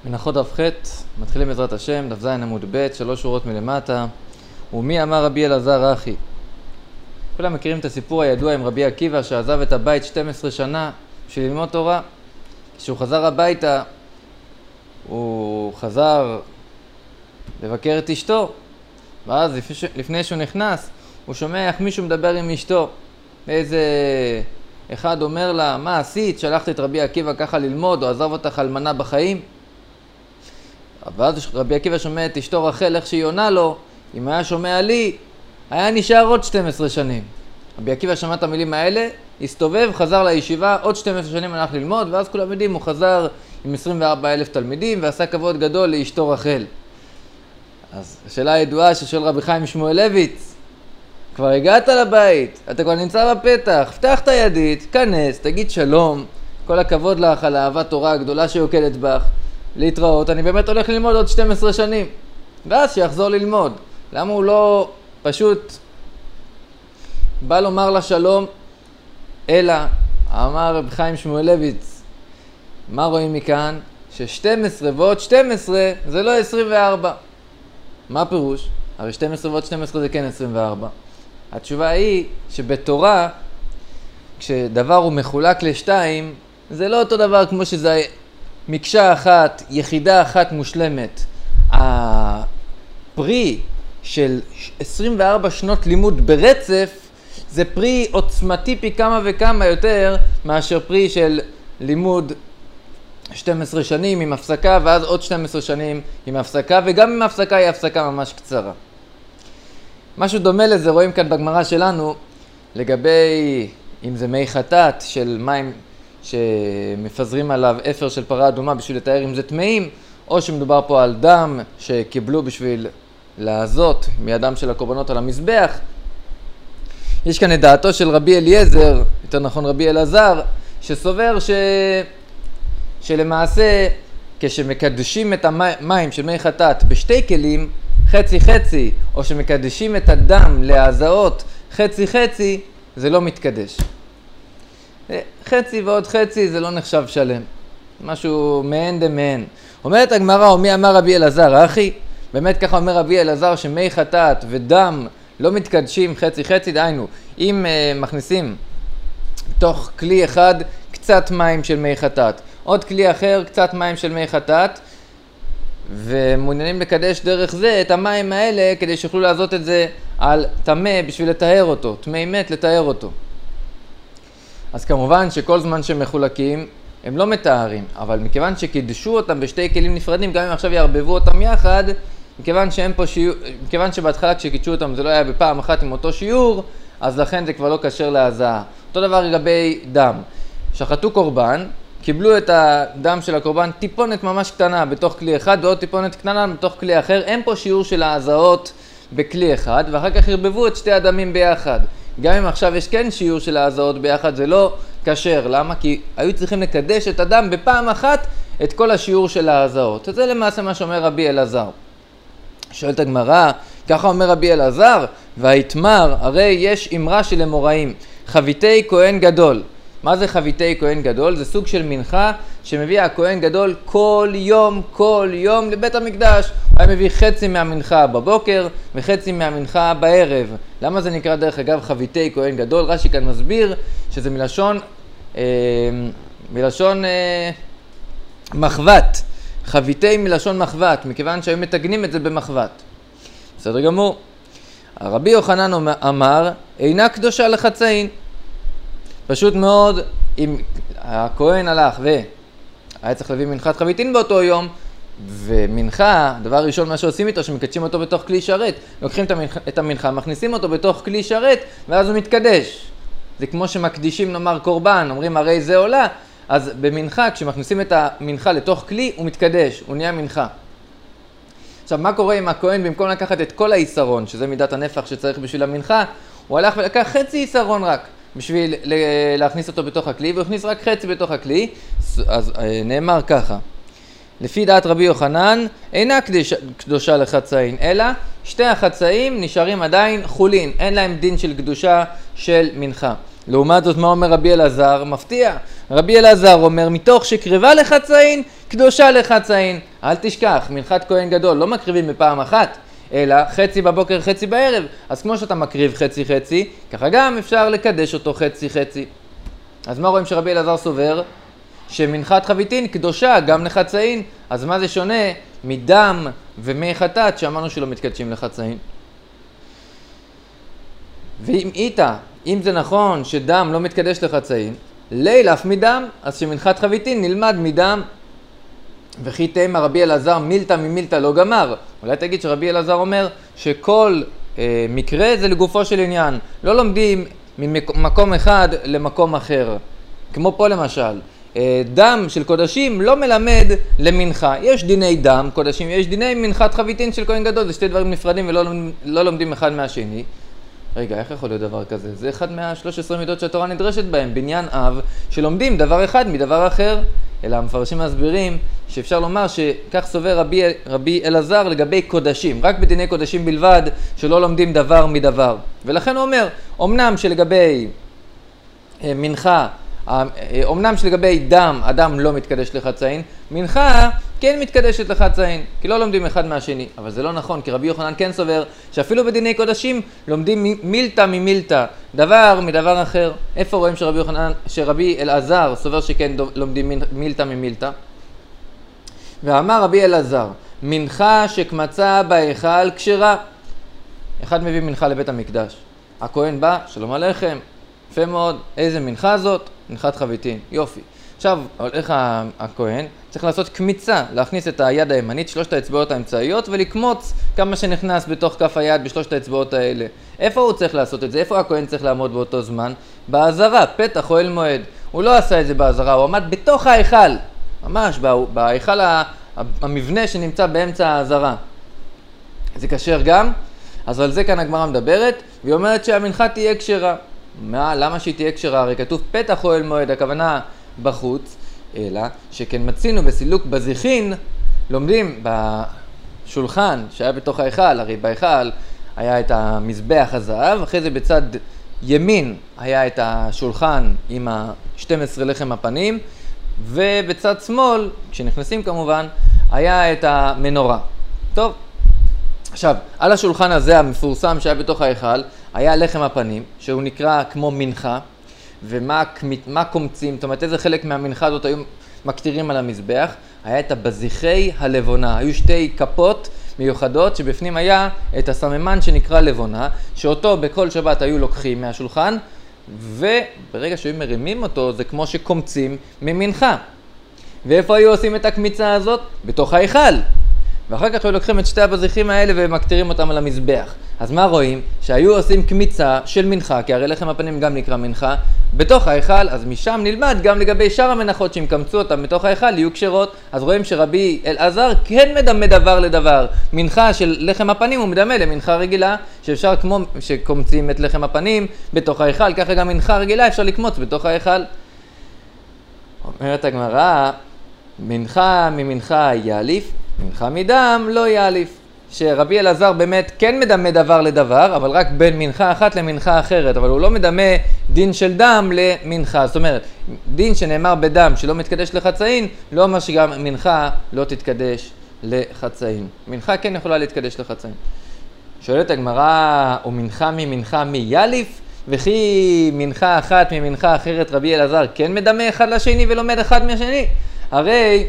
מנחות דף ח', מתחילים בעזרת השם, דף ז' עמוד ב', 3 שורות מלמטה. ומי אמר רבי אלעזר אחי? כולם מכירים את הסיפור הידוע עם רבי עקיבא שעזב את הבית 12 שנה בשביל ללמוד תורה. כשהוא חזר הביתה, הוא חזר לבקר את אשתו, ואז לפני שהוא נכנס, הוא שומע איך מישהו מדבר עם אשתו. איזה אחד אומר לה, מה עשית? שלחת את רבי עקיבא ככה ללמוד, או עזב אותך אלמנה בחיים? ואז רבי עקיבא שומע את אשתו רחל, איך שהיא עונה לו, אם היה שומע לי, היה נשאר עוד 12 שנים. רבי עקיבא שמע את המילים האלה, הסתובב, חזר לישיבה, עוד 12 שנים הלך ללמוד, ואז כולם יודעים, הוא חזר עם 24,000 תלמידים, ועשה כבוד גדול לאשתו רחל. אז השאלה הידועה ששואל רבי חיים שמואלביץ, כבר הגעת לבית, אתה כבר נמצא בפתח, פתח את הידית, כנס, תגיד שלום, כל הכבוד לך על אהבת תורה הגדולה שיוקדת בך, להתראות, אני באמת הולך ללמוד עוד 12 שנים. ואז שיחזור ללמוד. למה הוא לא פשוט בא לומר לה שלום, אלא אמר רבי חיים שמואלביץ, מה רואים מכאן? ש12 ועוד 12 זה לא 24. מה פירוש? הרי 12 ועוד 12 זה כן 24. התשובה היא שבתורה, כשדבר הוא מחולק לשתיים, זה לא אותו דבר כמו שזה מקשה אחת, יחידה אחת מושלמת. הפרי של 24 שנות לימוד ברצף, זה פרי עוצמתי פי כמה וכמה יותר מאשר פרי של לימוד 12 שנים עם הפסקה, ואז עוד 12 שנים עם הפסקה, וגם עם הפסקה היא הפסקה ממש קצרה. משהו דומה לזה רואים כאן בגמרא שלנו, לגבי אם זה מי חטאת של מים שמפזרים עליו אפר של פרה אדומה בשביל לתאר אם זה טמאים, או שמדובר פה על דם שקיבלו בשביל לעזות מידם של הקורבנות על המזבח. יש כאן את דעתו של רבי אליעזר, יותר נכון רבי אלעזר, שסובר שלמעשה כשמקדשים את המים של מי חטאת בשתי כלים, חצי חצי, או שמקדשים את הדם להזעות חצי חצי, זה לא מתקדש. חצי ועוד חצי זה לא נחשב שלם. משהו מעין דמעין. אומרת הגמרא, או מי אמר רבי אלעזר אחי? באמת ככה אומר רבי אלעזר שמי חטאת ודם לא מתקדשים חצי חצי, דהיינו, אם מכניסים תוך כלי אחד קצת מים של מי חטאת, עוד כלי אחר קצת מים של מי חטאת, ומעוניינים לקדש דרך זה את המים האלה כדי שיוכלו לעשות את זה על טמא בשביל לתאר אותו, טמא מת לתאר אותו. אז כמובן שכל זמן שהם מחולקים הם לא מתארים, אבל מכיוון שקידשו אותם בשתי כלים נפרדים, גם אם עכשיו יערבבו אותם יחד, מכיוון שבהתחלה כשקידשו אותם זה לא היה בפעם אחת עם אותו שיעור, אז לכן זה כבר לא קשר להזעה. אותו דבר לגבי דם. שחטו קורבן, קיבלו את הדם של הקורבן טיפונת ממש קטנה בתוך כלי אחד ועוד טיפונת קטנה בתוך כלי אחר. אין פה שיעור של ההזעות בכלי אחד, ואחר כך הרבבו את שתי הדמים ביחד. גם אם עכשיו יש כן שיעור של ההזעות ביחד, זה לא קשר. למה? כי היו צריכים לקדש את הדם בפעם אחת את כל השיעור של ההזעות. זה למעשה מה שאומר רבי אלעזר. שואלת הגמרא, ככה אומר רבי אלעזר, והיתמר, הרי יש אמרה של אמוראים, חביתי כהן גדול. מה זה חביתי כהן גדול? זה סוג של מנחה שמביא הכהן גדול כל יום לבית המקדש. הוא היה מביא חצי מהמנחה בבוקר וחצי מהמנחה בערב. למה זה נקרא דרך אגב חביתי כהן גדול? רש"י כאן מסביר שזה מלשון מחבת. חביתי מלשון מחבת, מכיוון שהיו מתגנים את זה במחבת. בסדר גמור. הרבי יוחנן אמר, אינה קדושה לחצאין. פשוט מאוד, אם הכהן הלך והיה צריך להביא מנחת חביתין באותו יום, ומנחה, דבר ראשון מה שעושים איתו, שמקדשים אותו בתוך כלי שרת, לוקחים את המנחה, מכניסים אותו בתוך כלי שרת, ואז הוא מתקדש. זה כמו שמקדישים נאמר קורבן, אומרים הרי זה עולה, אז במנחה, כשמכניסים את המנחה לתוך כלי, הוא מתקדש, הוא נהיה מנחה. עכשיו, מה קורה אם הכהן במקום לקחת את כל היסרון, שזה מידת הנפח שצריך בשביל המנחה, הוא הלך ולקח חצי יסרון רק, בשביל להכניס אותו בתוך הכלי, והוא הכניס רק חצי בתוך הכלי. אז נאמר ככה, לפי דעת רבי יוחנן, אינה קדושה לחצאין, אלא שתי החצאים נשארים עדיין חולין, אין להם דין של קדושה של מנחה. לעומת זאת, מה אומר רבי אלעזר? מפתיע. רבי אלעזר אומר, מתוך שקרבה לחצאין, קדושה לחצאין. אל תשכח, מנחת כהן גדול לא מקריבים בפעם אחת, אלא חצי בבוקר חצי בערב. אז כמו שאתה מקריב חצי חצי, ככה גם אפשר לקדש אותו חצי חצי. אז מה רואים שרבי אלעזר סובר? שמנחת חביתין קדושה גם לחצאין. אז מה זה שונה מדם ומי חטאת שאמרנו שלא מתקדשים לחצאין? ואם איתה, אם זה נכון שדם לא מתקדש לחצאין, ליל אף מדם, אז שמנחת חביתין נלמד מדם. וכי תימא רבי אלעזר מילתא ממילתא לא גמר. אולי תגיד שרבי אלעזר אומר שכל מקרה זה לגופו של עניין. לא לומדים ממקום אחד למקום אחר. כמו פה למשל, דם של קודשים לא מלמד למנחה. יש דיני דם קודשים, יש דיני מנחת חביתין של כהן גדול. זה שתי דברים נפרדים ולא לומדים אחד מהשני. רגע, איך יכול להיות דבר כזה? זה אחד מה-13 מידות שהתורה נדרשת בהם, בניין אב, שלומדים דבר אחד מדבר אחר. אלא המפרשים מסבירים שאפשר לומר שכך סובר רבי אלעזר לגבי קודשים, רק בדיני קודשים בלבד, שלא לומדים דבר מדבר. ולכן הוא אומר, אמנם שלגבי מנחה, אמנם שלגבי דם, אדם לא מתקדש לחצאין, מנחה כן מתקדשת לחצאין, כי לא לומדים אחד מהשני. אבל זה לא נכון, כי רבי יוחנן כן סובר שאפילו בדיני קודשים לומדים מילתא ממילתא, דבר מדבר אחר. איפה רואים שרבי אלעזר סובר שכן לומדים מילתא ממילתא? ואמר רבי אלעזר, מנחה שקמצה בהיכל כשרה. אחד מביא מנחה לבית המקדש, הכהן בא, שלום עליכם, יפה מאוד, איזה מנחה זאת? מנחת חביתין, יופי. עכשיו, איך הכהן? צריך לעשות קמיצה, להכניס את היד הימנית, שלושת האצבעות האמצעיות, ולקמוץ כמה שנכנס בתוך כף היד בשלושת האצבעות האלה. איפה הוא צריך לעשות את זה? איפה הכהן צריך לעמוד באותו זמן? בעזרה, פתח אוהל מועד. הוא לא עשה את זה בעזרה, הוא עמד בתוך ההיכל. ממש, בהיכל המבנה שנמצא באמצע העזרה. זה כשר גם? אז על זה כאן הגמרא מדברת, והיא אומרת שהמנחה תהיה כשרה. למה שהיא תהיה כשרה? הרי כתוב פתח אוהל מועד, הכוונה בחוץ, אלא שכן מצינו בסילוק בזיכין, לומדים בשולחן שהיה בתוך ההיכל, הרי בהיכל היה את המזבח הזהב, אחרי זה בצד ימין היה את השולחן עם ה-12 לחם הפנים, ובצד שמאל, כשנכנסים כמובן, היה את המנורה. טוב, עכשיו, על השולחן הזה המפורסם שהיה בתוך ההיכל, היה לחם הפנים, שהוא נקרא כמו מנחה, ומה קומצים, זאת אומרת איזה חלק מהמנחה הזאת היו מקטירים על המזבח, היה את הבזיחי הלבונה, היו שתי כפות מיוחדות שבפנים היה את הסממן שנקרא לבונה, שאותו בכל שבת היו לוקחים מהשולחן, וברגע שהיו מרימים אותו זה כמו שקומצים ממנחה. ואיפה היו עושים את הקמיצה הזאת? בתוך ההיכל. ואחר כך היו לוקחים את שתי הבזיחים האלה ומקטירים אותם על המזבח. אז מה רואים? שהיו עושים קמיצה של מנחה, כי הרי לחם הפנים גם נקרא מנחה, בתוך ההיכל, אז משם נלמד גם לגבי שאר המנחות שאם קמצו אותם בתוך ההיכל יהיו כשרות. אז רואים שרבי אלעזר כן מדמה דבר לדבר. מנחה של לחם הפנים הוא מדמה למנחה רגילה, שאפשר כמו שקומצים את לחם הפנים בתוך ההיכל, ככה גם מנחה רגילה אפשר לקמוץ בתוך ההיכל. אומרת הגמרא, מנחה ממנחה יאליף, מנחה מדם לא יאליף. שרבי אלעזר באמת כן מדמה דבר לדבר, אבל רק בין מנחה אחת למנחה אחרת, אבל הוא לא מדמה דין של דם למנחה. זאת אומרת, דין שנאמר בדם שלא מתקדש לחצאין, לא אומר שגם מנחה לא תתקדש לחצאין. מנחה כן יכולה להתקדש לחצאין. שואלת הגמרא, ומנחה ממנחה מי יאליף? וכי מנחה אחת ממנחה אחרת רבי אלעזר כן מדמה אחד לשני ולומד אחד מהשני? הרי,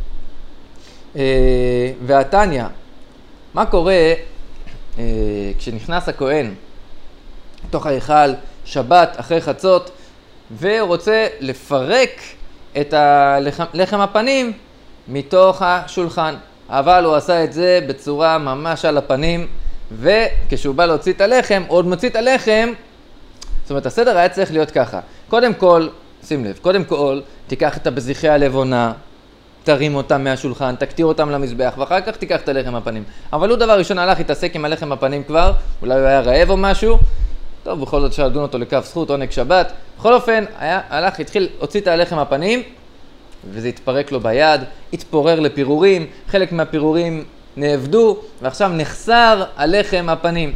והתניא, מה קורה כשנכנס הכהן לתוך ההיכל שבת אחרי חצות ורוצה לפרק את לחם הפנים מתוך השולחן, אבל הוא עשה את זה בצורה ממש על הפנים, וכשהוא בא להוציא את הלחם, הוא עוד מוציא את הלחם. זאת אומרת, הסדר היה צריך להיות ככה. קודם כל, שים לב, קודם כל תיקח את הבזיחי הלבונה, תרים אותם מהשולחן, תקטיר אותם למזבח, ואחר כך תיקח את הלחם הפנים. אבל הוא דבר ראשון הלך, התעסק עם הלחם הפנים כבר, אולי הוא היה רעב או משהו, טוב, בכל זאת אפשר לדון אותו לכף זכות, עונג שבת. בכל אופן, הלך, התחיל, הוציא את הלחם הפנים, וזה התפרק לו ביד, התפורר לפירורים, חלק מהפירורים נאבדו, ועכשיו נחסר הלחם הפנים.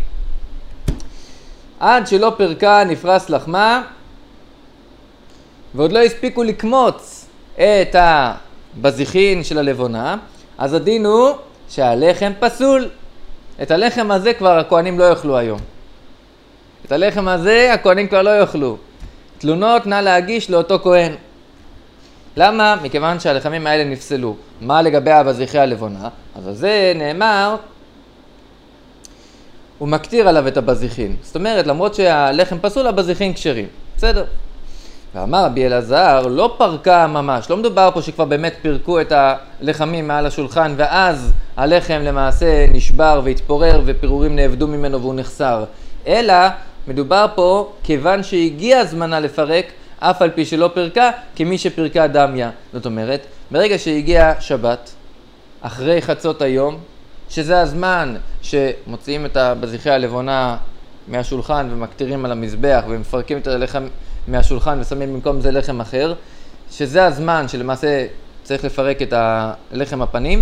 עד שלא פרקה נפרס לחמה, ועוד לא הספיקו לקמוץ את בזיכין של הלבונה, אז הדין הוא שהלחם פסול. את הלחם הזה כבר הכהנים לא יאכלו היום. את הלחם הזה הכהנים כבר לא יאכלו. תלונות נא להגיש לאותו כהן. למה? מכיוון שהלחמים האלה נפסלו. מה לגבי בזיחי הלבונה? אז על זה נאמר, הוא מקטיר עליו את הבזיחין. זאת אומרת, למרות שהלחם פסול, הבזיחין כשרים. בסדר. ואמר רבי אלעזר, לא פרקה ממש. לא מדובר פה שכבר באמת פירקו את הלחמים מעל השולחן, ואז הלחם למעשה נשבר והתפורר ופירורים נאבדו ממנו והוא נחסר. אלא מדובר פה כיוון שהגיע הזמנה לפרק, אף על פי שלא פרקה, כמי שפרקה דמיה. זאת אומרת, ברגע שהגיע שבת, אחרי חצות היום, שזה הזמן שמוציאים את הבזיחי הלבונה מהשולחן ומקטירים על המזבח ומפרקים את הלחם מהשולחן ושמים במקום זה לחם אחר, שזה הזמן שלמעשה צריך לפרק את הלחם הפנים.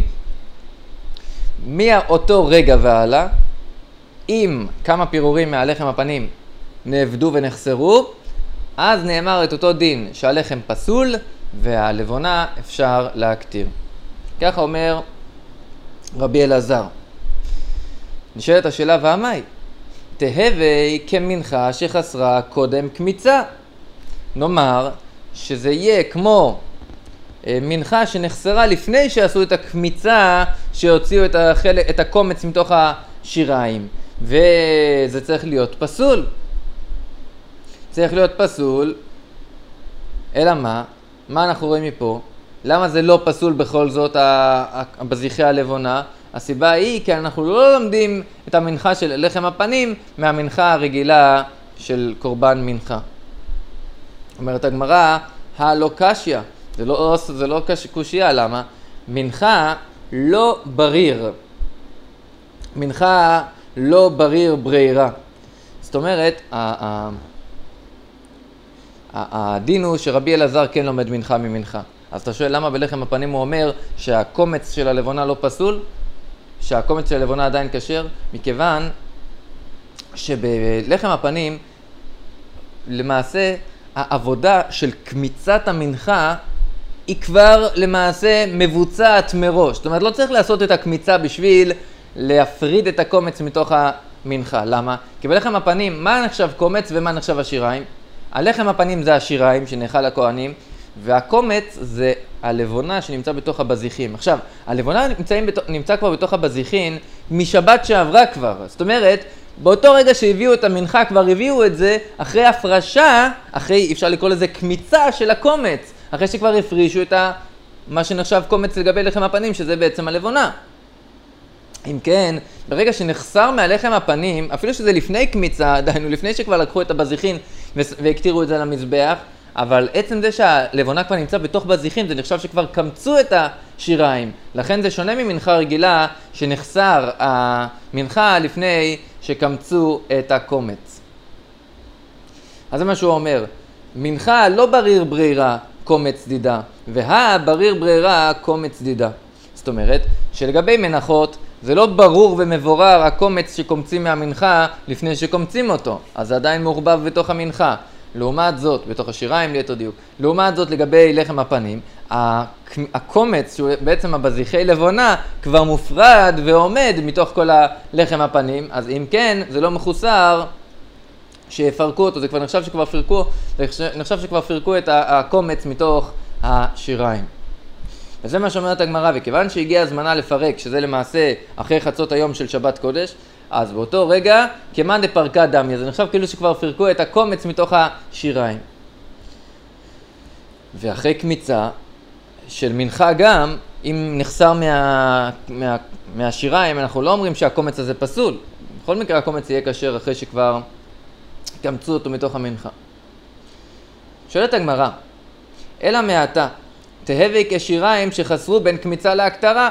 מאותו רגע והלאה, אם כמה פירורים מהלחם הפנים נאבדו ונחסרו, אז נאמר את אותו דין שהלחם פסול והלבונה אפשר להקטיר. ככה אומר רבי אלעזר. נשאלת השאלה והמאי, תהווה כמנחה שחסרה קודם קמיצה. נאמר שזה יהיה כמו מנחה שנחסרה לפני שעשו את הקמיצה שהוציאו את הקומץ מתוך השיריים, וזה צריך להיות פסול. צריך להיות פסול, אלא מה? מה אנחנו רואים מפה? למה זה לא פסול בכל זאת בזיחי הלבונה? הסיבה היא כי אנחנו לא לומדים את המנחה של לחם הפנים מהמנחה הרגילה של קורבן מנחה. אומרת הגמרא, הלא קשיא, זה לא קושיה, למה? מנחה לא בריר. מנחה לא בריר ברירה. זאת אומרת, הדין הוא שרבי אלעזר כן לומד מנחה ממנחה. אז אתה שואל למה בלחם הפנים הוא אומר שהקומץ של הלבונה לא פסול? שהקומץ של הלבונה עדיין כשר? מכיוון שבלחם הפנים למעשה העבודה של קמיצת המנחה היא כבר למעשה מבוצעת מראש. זאת אומרת, לא צריך לעשות את הקמיצה בשביל להפריד את הקומץ מתוך המנחה. למה? כי בלחם הפנים, מה נחשב קומץ ומה נחשב השיריים? הלחם הפנים זה השיריים שנאכל לכהנים, והקומץ זה הלבונה שנמצא בתוך הבזיחים. עכשיו, הלבונה נמצא כבר בתוך הבזיחין משבת שעברה כבר. זאת אומרת, באותו רגע שהביאו את המנחה, כבר הביאו את זה אחרי הפרשה, אחרי, אפשר לקרוא לזה קמיצה של הקומץ, אחרי שכבר הפרישו את מה שנחשב קומץ לגבי לחם הפנים, שזה בעצם הלבונה. אם כן, ברגע שנחסר מהלחם הפנים, אפילו שזה לפני קמיצה, דהיינו לפני שכבר לקחו את הבזיחין והקטירו את זה למזבח, אבל עצם זה שהלבונה כבר נמצא בתוך בזיחין, זה נחשב שכבר קמצו את השיריים. לכן זה שונה ממנחה רגילה שנחסר המנחה לפני שקמצו את הקומץ. אז זה מה שהוא אומר, מנחה לא בריר ברירה קומץ דידה, בריר ברירה קומץ דידה. זאת אומרת שלגבי מנחות זה לא ברור ומבורר הקומץ שקומצים מהמנחה לפני שקומצים אותו, אז זה עדיין מעורבב בתוך המנחה. לעומת זאת, בתוך השיריים ליתר דיוק, לעומת זאת לגבי לחם הפנים, הקומץ שהוא בעצם הבזיחי לבונה כבר מופרד ועומד מתוך כל הלחם הפנים, אז אם כן זה לא מחוסר שיפרקו אותו, זה כבר נחשב שכבר פירקו את הקומץ מתוך השיריים. וזה מה שאומרת הגמרא, וכיוון שהגיע הזמנה לפרק, שזה למעשה אחרי חצות היום של שבת קודש, אז באותו רגע, כמאן דפרקה דמיה, זה נחשב כאילו שכבר פירקו את הקומץ מתוך השיריים. ואחרי קמיצה של מנחה גם, אם נחסר מהשיריים, אנחנו לא אומרים שהקומץ הזה פסול. בכל מקרה הקומץ יהיה כשר אחרי שכבר קמצו אותו מתוך המנחה. שואלת הגמרא, אלא מעתה, תהווה כשיריים שחסרו בין קמיצה להקטרה.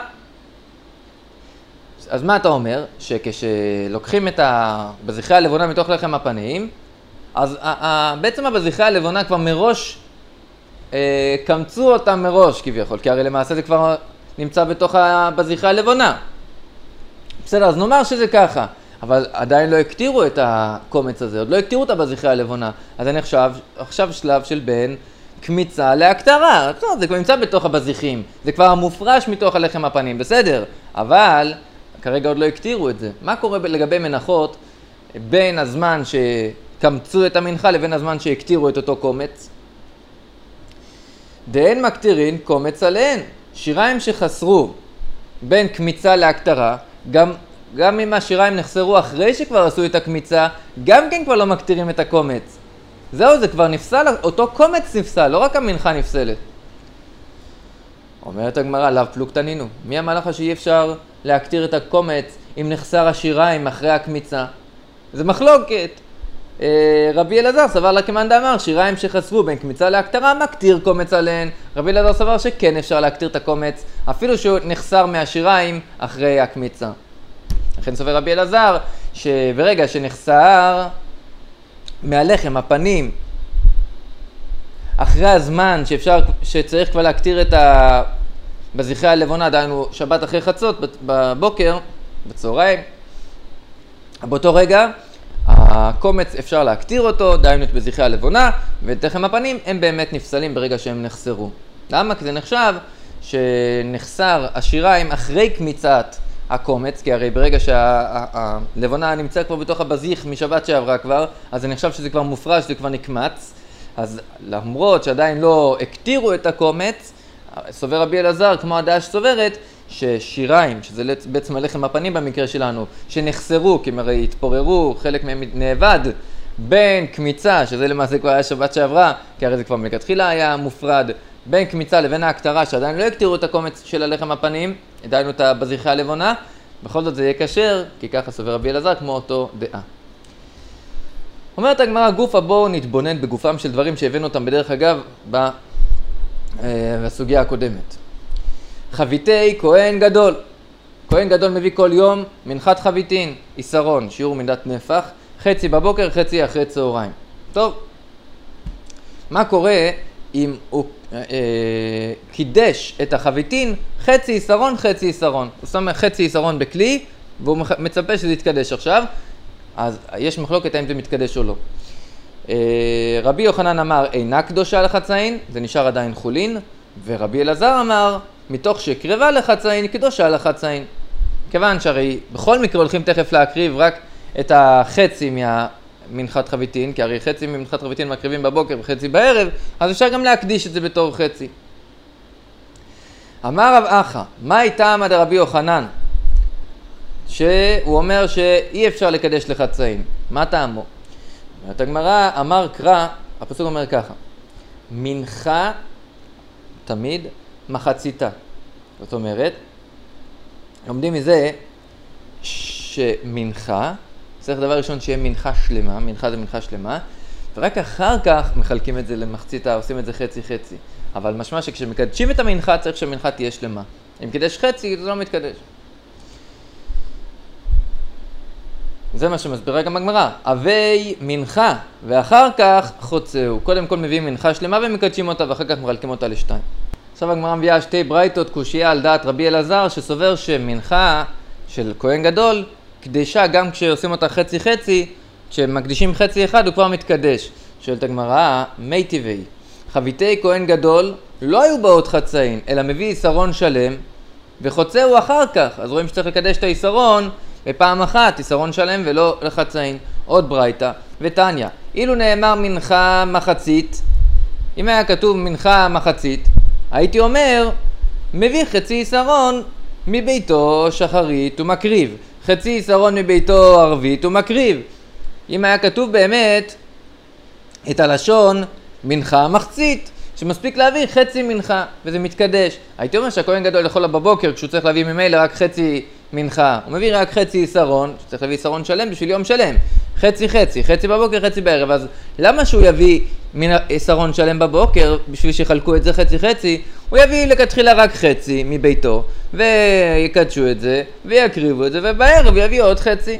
אז מה אתה אומר? שכשלוקחים את הבזיחי הלבונה מתוך לחם הפנים, אז בעצם הבזיחי הלבונה כבר מראש קמצו אותם מראש כביכול, כי הרי למעשה זה כבר נמצא בתוך הבזיחי הלבונה. בסדר, אז נאמר שזה ככה, אבל עדיין לא הקטירו את הקומץ הזה, עוד לא הקטירו את הבזיחי הלבונה, אז אני עכשיו שלב של בין קמיצה להקטרה. זה כבר נמצא בתוך הבזיחים, זה כבר מופרש מתוך הלחם הפנים, בסדר. אבל כרגע עוד לא הקטירו את זה. מה קורה לגבי מנחות בין הזמן שקמצו את המנחה לבין הזמן שהקטירו את אותו קומץ? דהן מקטירין קומץ עליהן. שיריים שחסרו בין קמיצה להקטרה, גם אם השיריים נחסרו אחרי שכבר עשו את הקמיצה, גם כן כבר לא מקטירים את הקומץ. זהו, זה כבר נפסל, אותו קומץ נפסל, לא רק המנחה נפסלת. אומרת הגמרא, לאו פלוגתנינו. מי אמר לך שאי אפשר להקטיר את הקומץ אם נחסר השיריים אחרי הקמיצה? זה מחלוקת. רבי אלעזר סבר לה כמאן דאמר, שיריים שחסרו בין קמיצה להקטרה מקטיר קומץ עליהן. רבי אלעזר סבר שכן אפשר להקטיר את הקומץ, אפילו שהוא נחסר מהשיריים אחרי הקמיצה. לכן סובר רבי אלעזר שברגע שנחסר מהלחם הפנים אחרי הזמן שצריך כבר להקטיר את בזיחי הלבונה, דהיינו שבת אחרי חצות בבוקר, בצהריים, באותו רגע הקומץ אפשר להקטיר אותו, דהיינו את בזיחי הלבונה, ואת לחם הפנים הם באמת נפסלים ברגע שהם נחסרו. למה? כי זה נחשב שנחסר השיריים אחרי קמיצת הקומץ, כי הרי ברגע שהלבונה נמצא כבר בתוך הבזיח משבת שעברה כבר, אז זה נחשב שזה כבר מופרש, זה כבר נקמץ. אז למרות שעדיין לא הקטירו את הקומץ, סובר רבי אלעזר, כמו הדעה שסוברת, ששיריים, שזה בעצם הלחם הפנים במקרה שלנו, שנחסרו, כי הם הרי התפוררו, חלק מהם נאבד, בין קמיצה, שזה למעשה כבר היה שבת שעברה, כי הרי זה כבר מלכתחילה היה מופרד, בין קמיצה לבין ההקטרה, שעדיין לא הקטירו את הקומץ של הלחם הפנים, עדיין את בזיחי הלבונה, בכל זאת זה יהיה כשר, כי ככה סובר רבי אלעזר כמו אותו דעה. אומרת הגמרא, גופה בואו נתבונן בגופם של דברים שהבאנו אותם בדרך אגב בסוגיה הקודמת. חביתי כהן גדול. כהן גדול מביא כל יום מנחת חביתין, עיסרון, שיעור מידת נפח, חצי בבוקר, חצי אחרי צהריים. טוב, מה קורה אם הוא קידש את החביתין חצי עיסרון, חצי עיסרון? הוא שם חצי עיסרון בכלי והוא מצפה שזה יתקדש עכשיו, אז יש מחלוקת האם זה מתקדש או לא. רבי יוחנן אמר אינה קדושה לחצאין, זה נשאר עדיין חולין, ורבי אלעזר אמר מתוך שקרבה לחצאין, קדושה לחצאין. כיוון שהרי בכל מקרה הולכים תכף להקריב רק את החצי מהמנחת חביתין, כי הרי חצי ממנחת חביתין מקריבים בבוקר וחצי בערב, אז אפשר גם להקדיש את זה בתור חצי. אמר רב אחא, מה איתם עד רבי יוחנן? שהוא אומר שאי אפשר לקדש לחצאין. מה טעמו? אומרת הגמרא, אמר קרא, הפסוק אומר ככה, מנחה תמיד מחציתה. זאת אומרת, לומדים מזה שמנחה, צריך דבר ראשון שיהיה מנחה שלמה, מנחה זה מנחה שלמה, ורק אחר כך מחלקים את זה למחציתה, עושים את זה חצי חצי. אבל משמע שכשמקדשים את המנחה צריך שהמנחה תהיה שלמה. אם קדש חצי זה לא מתקדש. זה מה שמסבירה גם הגמרא. אבי מנחה ואחר כך חוצהו. קודם כל מביאים מנחה שלמה ומקדשים אותה ואחר כך מחלקים אותה לשתיים. עכשיו הגמרא מביאה שתי ברייתות קושיה על דעת רבי אלעזר שסובר שמנחה של כהן גדול קדשה גם כשעושים אותה חצי חצי, כשמקדישים חצי אחד הוא כבר מתקדש. שואלת הגמרא, מי טבעי? חביתי כהן גדול לא היו באות חצאין אלא מביא עיסרון שלם וחוצהו אחר כך. אז רואים שצריך לקדש את העיסרון בפעם אחת, עיסרון שלם ולא לחצאין. עוד ברייתא ותניא, אילו נאמר מנחה מחצית, אם היה כתוב מנחה מחצית, הייתי אומר, מביא חצי עיסרון מביתו שחרית ומקריב, חצי עיסרון מביתו ערבית ומקריב. אם היה כתוב באמת את הלשון מנחה מחצית, שמספיק להביא חצי מנחה וזה מתקדש, הייתי אומר שהכהן גדול יכול בבוקר כשהוא צריך להביא ממילא רק חצי מנחה, הוא מביא רק חצי עיסרון, שצריך להביא עיסרון שלם בשביל יום שלם, חצי חצי, חצי בבוקר, חצי בערב, אז למה שהוא יביא עיסרון שלם בבוקר בשביל שיחלקו את זה חצי חצי? הוא יביא לכתחילה רק חצי מביתו ויקדשו את זה ויקריבו את זה ובערב יביא עוד חצי.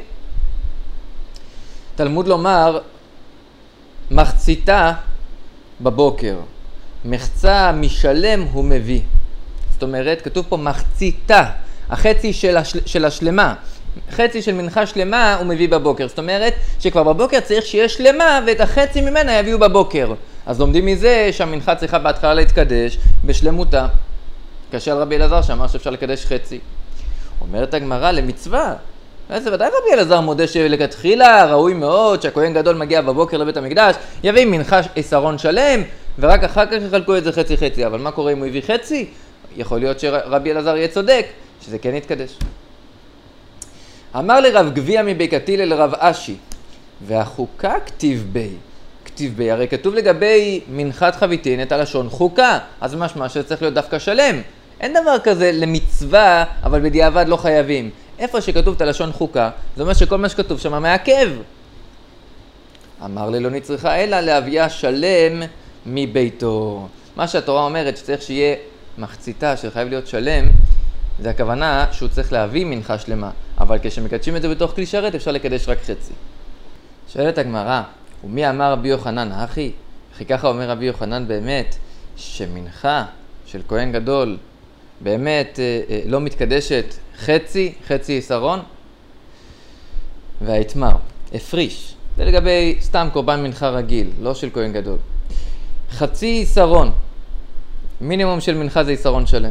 תלמוד לומר מחציתה בבוקר, מחצה משלם הוא מביא. זאת אומרת, כתוב פה מחציתה, החצי של השלמה, חצי של מנחה שלמה הוא מביא בבוקר. זאת אומרת שכבר בבוקר צריך שיהיה שלמה ואת החצי ממנה יביאו בבוקר. אז לומדים מזה שהמנחה צריכה בהתחלה להתקדש בשלמותה. קשה על רבי אלעזר שאמר שאפשר לקדש חצי. אומרת הגמרא למצווה. אז ודאי רבי אלעזר מודה שלכתחילה ראוי מאוד שהכהן גדול מגיע בבוקר לבית המקדש, יביא מנחה עשרון שלם, ורק אחר כך יחלקו את זה חצי חצי. אבל מה קורה אם הוא הביא חצי? יכול להיות שרבי אלעזר יהיה צודק, שזה כן יתקדש. אמר לרב גביע מבי קטילה לרב אשי, והחוקה כתיב בי, הרי כתוב לגבי מנחת חביתין את הלשון חוקה, אז משמע שזה צריך להיות דווקא שלם. אין דבר כזה למצווה, אבל בדיעבד לא חייבים. איפה שכתוב את הלשון חוקה, זה אומר שכל מה שכתוב שם מעכב. אמר לי לא נצריכה אלא להביאה שלם מביתו. מה שהתורה אומרת שצריך שיהיה מחציתה שחייב להיות שלם, זה הכוונה שהוא צריך להביא מנחה שלמה. אבל כשמקדשים את זה בתוך כלי שרת אפשר לקדש רק חצי. שואלת הגמרא, ומי אמר רבי יוחנן אחי? וכי ככה אומר רבי יוחנן באמת, שמנחה של כהן גדול באמת לא מתקדשת חצי עשרון? והאתמר, הפריש, זה לגבי סתם קורבן מנחה רגיל, לא של כהן גדול. חצי עשרון, מינימום של מנחה זה עשרון שלם.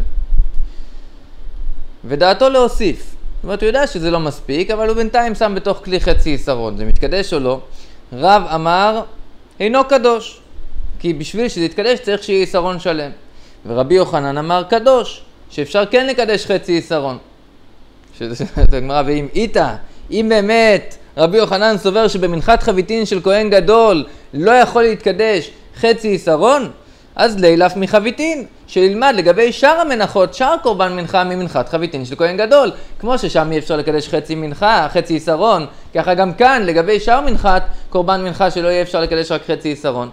ודעתו להוסיף, זאת אומרת הוא יודע שזה לא מספיק, אבל הוא בינתיים שם בתוך כלי חצי עשרון, זה מתקדש או לא? רב אמר, אינו קדוש, כי בשביל שזה יתקדש צריך שיהיה עשרון שלם. ורבי יוחנן אמר קדוש, שאפשר כן לקדש חצי עשרון. שזה הגמרא, ואם איתה, אם באמת רבי יוחנן סובר שבמנחת חביתין של כהן גדול לא יכול להתקדש חצי עשרון, אז לילף מחביתין, שילמד לגבי שאר המנחות, שאר קורבן מנחה ממנחת חביתין של כהן גדול. כמו ששם אי אפשר לקדש חצי מנחה, חצי עשרון, ככה גם כאן לגבי שאר מנחת, קורבן מנחה שלא יהיה אפשר לקדש רק חצי עשרון.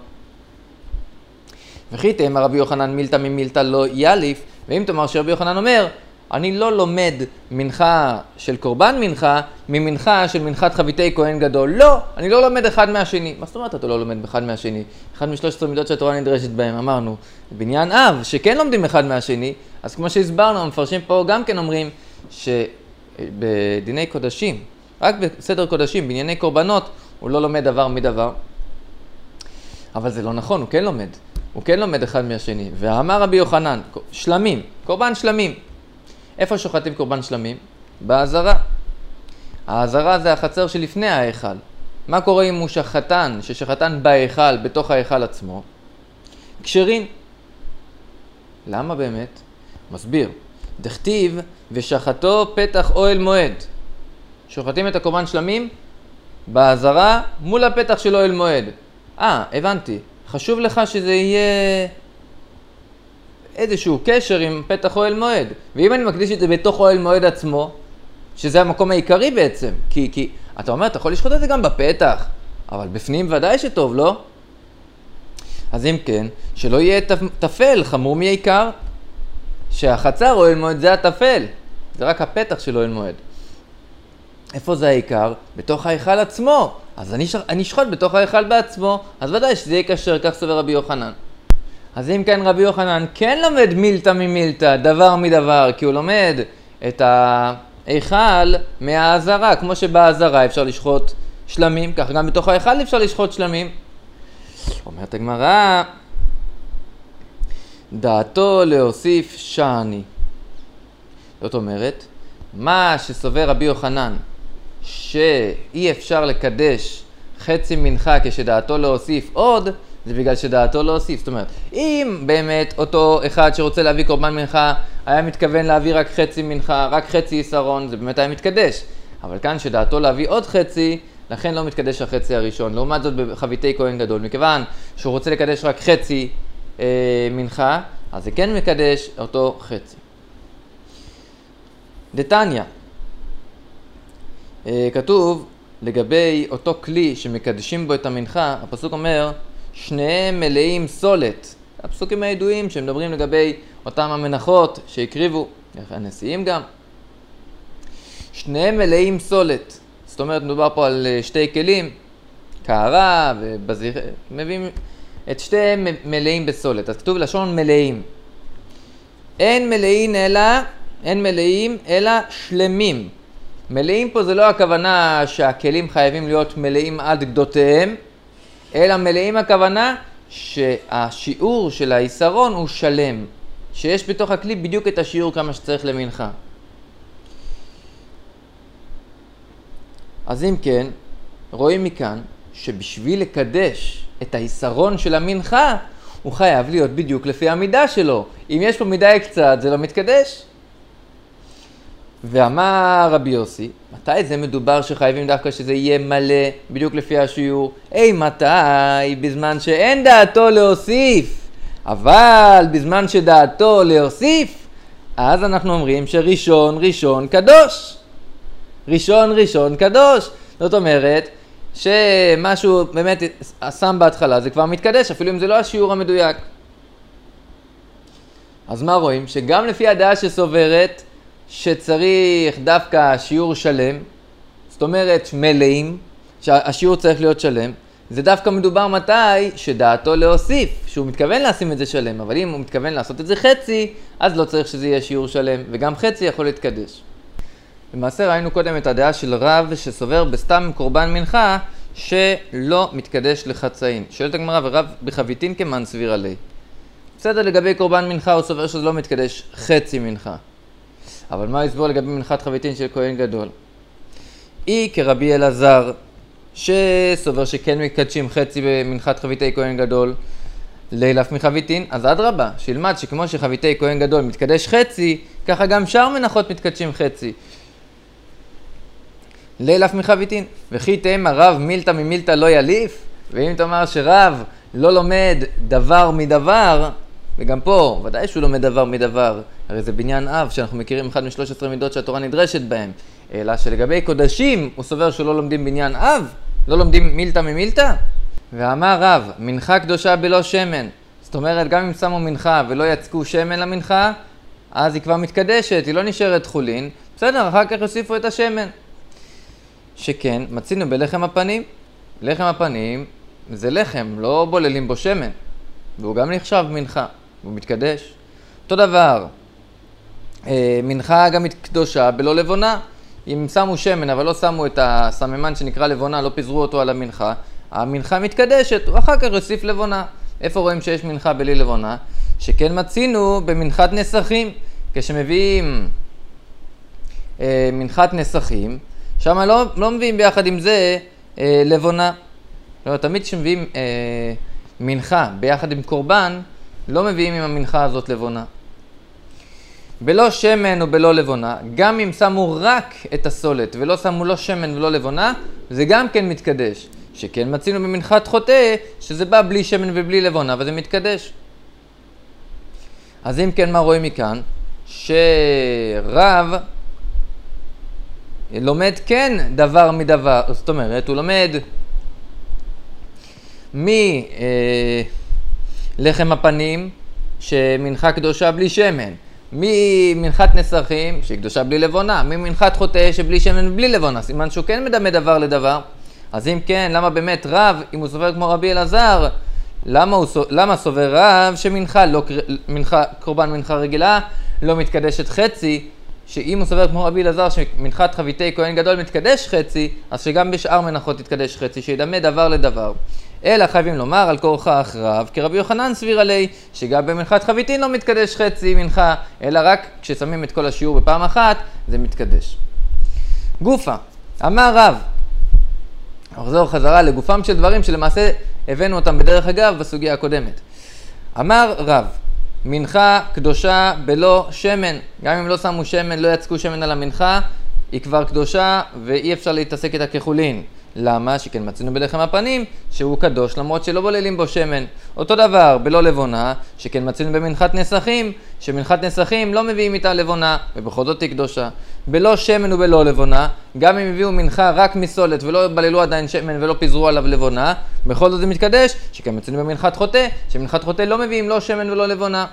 וכי תאמר רבי יוחנן מילתא ממילתא לא יליף, ואם תאמר שרבי יוחנן אומר, אני לא לומד מנחה של קורבן מנחה ממנחה של מנחת חביתי כהן גדול. לא, אני לא לומד אחד מהשני. מה זאת אומרת אתה לא לומד אחד מהשני? אחד מ13 מידות שהתורה נדרשת בהם. אמרנו, בניין אב שכן לומדים אחד מהשני, אז כמו שהסברנו, המפרשים פה גם כן אומרים שבדיני קודשים, רק בסדר קודשים, בענייני קורבנות, הוא לא לומד דבר מדבר. אבל זה לא נכון, הוא כן לומד. הוא כן לומד אחד מהשני. ואמר רבי יוחנן, שלמים, קורבן שלמים. איפה שוחטים קורבן שלמים? בעזרה. העזרה זה החצר שלפני ההיכל. מה קורה אם הוא שחטן, ששחטן בהיכל, בתוך ההיכל עצמו? כשרים. למה באמת? מסביר. דכתיב ושחטו פתח אוהל מועד. שוחטים את הקורבן שלמים בעזרה מול הפתח של אוהל מועד. הבנתי. חשוב לך שזה יהיה איזשהו קשר עם פתח אוהל מועד. ואם אני מקדיש את זה בתוך אוהל מועד עצמו, שזה המקום העיקרי בעצם, כי אתה אומר, אתה יכול לשחוט את זה גם בפתח, אבל בפנים ודאי שטוב, לא? אז אם כן, שלא יהיה תפל, חמור מעיקר, שהחצר אוהל מועד זה התפל, זה רק הפתח של אוהל מועד. איפה זה העיקר? בתוך ההיכל עצמו. אז אני אשחוט בתוך ההיכל בעצמו, אז ודאי שזה יהיה קשר, כך סובר רבי יוחנן. אז אם כן רבי יוחנן כן לומד מילתא ממילתא, דבר מדבר, כי הוא לומד את ההיכל מהעזרה, כמו שבעזרה אפשר לשחוט שלמים, כך גם בתוך ההיכל אפשר לשחוט שלמים. אומרת הגמרא, דעתו להוסיף שעני. זאת אומרת, מה שסובר רבי יוחנן, שאי אפשר לקדש חצי מנחה כשדעתו להוסיף עוד, זה בגלל שדעתו להוסיף. זאת אומרת, אם באמת אותו אחד שרוצה להביא קורבן מנחה היה מתכוון להביא רק חצי מנחה, רק חצי עשרון, זה באמת היה מתקדש. אבל כאן שדעתו להביא עוד חצי, לכן לא מתקדש החצי הראשון. לעומת זאת בחביתי כהן גדול, מכיוון שהוא רוצה לקדש רק חצי מנחה, אז זה כן מקדש אותו חצי. דתניא, כתוב לגבי אותו כלי שמקדשים בו את המנחה, הפסוק אומר, שניהם מלאים סולת. הפסוקים הידועים שמדברים לגבי אותם המנחות שהקריבו, הנשיאים גם. שניהם מלאים סולת. זאת אומרת, מדובר פה על שתי כלים, קערה ובזיר, מביאים את שתיהם מלאים בסולת. אז כתוב לשון מלאים. אין מלאים אלא שלמים. מלאים פה זה לא הכוונה שהכלים חייבים להיות מלאים עד גדותיהם, אלא מלאים הכוונה שהשיעור של היסרון הוא שלם, שיש בתוך הכלי בדיוק את השיעור כמה שצריך למנחה. אז אם כן, רואים מכאן שבשביל לקדש את היסרון של המנחה, הוא חייב להיות בדיוק לפי המידה שלו. אם יש פה מידה קצת, זה לא מתקדש. ואמר רבי יוסי, מתי זה מדובר שחייבים דווקא שזה יהיה מלא בדיוק לפי השיעור? מתי? בזמן שאין דעתו להוסיף. אבל בזמן שדעתו להוסיף, אז אנחנו אומרים שראשון ראשון קדוש. ראשון ראשון קדוש. זאת אומרת שמשהו באמת שם בהתחלה זה כבר מתקדש, אפילו אם זה לא השיעור המדויק. אז מה רואים? שגם לפי הדעה שסוברת שצריך דווקא שיעור שלם, זאת אומרת מלאים, שהשיעור צריך להיות שלם, זה דווקא מדובר מתי שדעתו להוסיף, שהוא מתכוון לשים את זה שלם, אבל אם הוא מתכוון לעשות את זה חצי, אז לא צריך שזה יהיה שיעור שלם, וגם חצי יכול להתקדש. למעשה ראינו קודם את הדעה של רב שסובר בסתם קורבן מנחה שלא מתקדש לחצאין. שואלת הגמרא, ורב בחביתין כמן סביר עלי. בסדר, לגבי קורבן מנחה הוא סובר שזה לא מתקדש חצי מנחה. אבל מה יסבור לגבי מנחת חביתין של כהן גדול? כרבי אלעזר שסובר שכן מקדשים חצי במנחת חביתי כהן גדול לילף מחביתין, אז אדרבה, שילמד שכמו שחביתי כהן גדול מתקדש חצי, ככה גם שאר מנחות מתקדשים חצי. לילף מחביתין. וכי תאמר רב מילתא ממילתא לא יליף? ואם תאמר שרב לא לומד דבר מדבר, וגם פה ודאי שהוא לומד דבר מדבר, הרי זה בניין אב שאנחנו מכירים אחד מ-13 מידות שהתורה נדרשת בהם, אלא שלגבי קודשים הוא סובר שלא לומדים בניין אב, לא לומדים מילתא ממילתא. ואמר רב, מנחה קדושה בלא שמן. זאת אומרת, גם אם שמו מנחה ולא יצקו שמן למנחה, אז היא כבר מתקדשת, היא לא נשארת חולין. בסדר, אחר כך יוסיפו את השמן. שכן, מצינו בלחם הפנים. לחם הפנים זה לחם, לא בוללים בו שמן. והוא גם נחשב מנחה, הוא מתקדש. אותו דבר, מנחה גם קדושה בלא לבונה. אם שמו שמן אבל לא שמו את הסממן שנקרא לבונה, לא פיזרו אותו על המנחה, המנחה מתקדשת, ואחר כך יוסיף לבונה. איפה רואים שיש מנחה בלי לבונה? שכן מצינו במנחת נסכים. כשמביאים מנחת נסכים, שם לא מביאים ביחד עם זה לבונה. לא, תמיד כשמביאים מנחה ביחד עם קורבן, לא מביאים עם המנחה הזאת לבונה. בלא שמן ובלא לבונה, גם אם שמו רק את הסולת ולא שמו לא שמן ולא לבונה, זה גם כן מתקדש. שכן מצינו במנחת חוטא, שזה בא בלי שמן ובלי לבונה, וזה מתקדש. אז אם כן, מה רואים מכאן? שרב לומד כן דבר מדבר, זאת אומרת, הוא לומד מלחם הפנים, שמנחה קדושה בלי שמן, ממנחת נסכים, שהיא קדושה בלי לבונה, ממנחת חוטא שבלי שמן ובלי לבונה, סימן שהוא כן מדמה דבר לדבר. אז אם כן, למה באמת רב, אם הוא סובר כמו רבי אלעזר, למה סובר רב שמנחה, קורבן מנחה רגילה, לא מתקדשת חצי, שאם הוא סובר כמו רבי אלעזר שמנחת חביתי כהן גדול מתקדש חצי, אז שגם בשאר מנחות תתקדש חצי, שידמה דבר לדבר. אלא חייבים לומר על כורח רב, כרבי יוחנן סביר עלי, שגם במנחת חביתין לא מתקדש חצי מנחה, אלא רק כששמים את כל השיעור בפעם אחת, זה מתקדש. גופה, אמר רב, נחזור חזרה לגופם של דברים שלמעשה הבאנו אותם בדרך אגב בסוגיה הקודמת. אמר רב, מנחה קדושה בלא שמן, גם אם לא שמו שמן, לא יצקו שמן על המנחה, היא כבר קדושה ואי אפשר להתעסק איתה כחולין. למה? שכן מצינו בלחם הפנים שהוא קדוש למרות שלא בוללים בו שמן. אותו דבר בלא לבונה, שכן מצינו במנחת נסכים, שמנחת נסכים לא מביאים איתה לבונה ובכל זאת היא קדושה. בלא שמן ובלא לבונה, גם אם הביאו מנחה רק מסולת ולא בללו עדיין שמן ולא פיזרו עליו לבונה, בכל זאת זה מתקדש, שכן מצינו במנחת חוטא, שמנחת חוטא לא מביאים לא שמן ולא לבונה.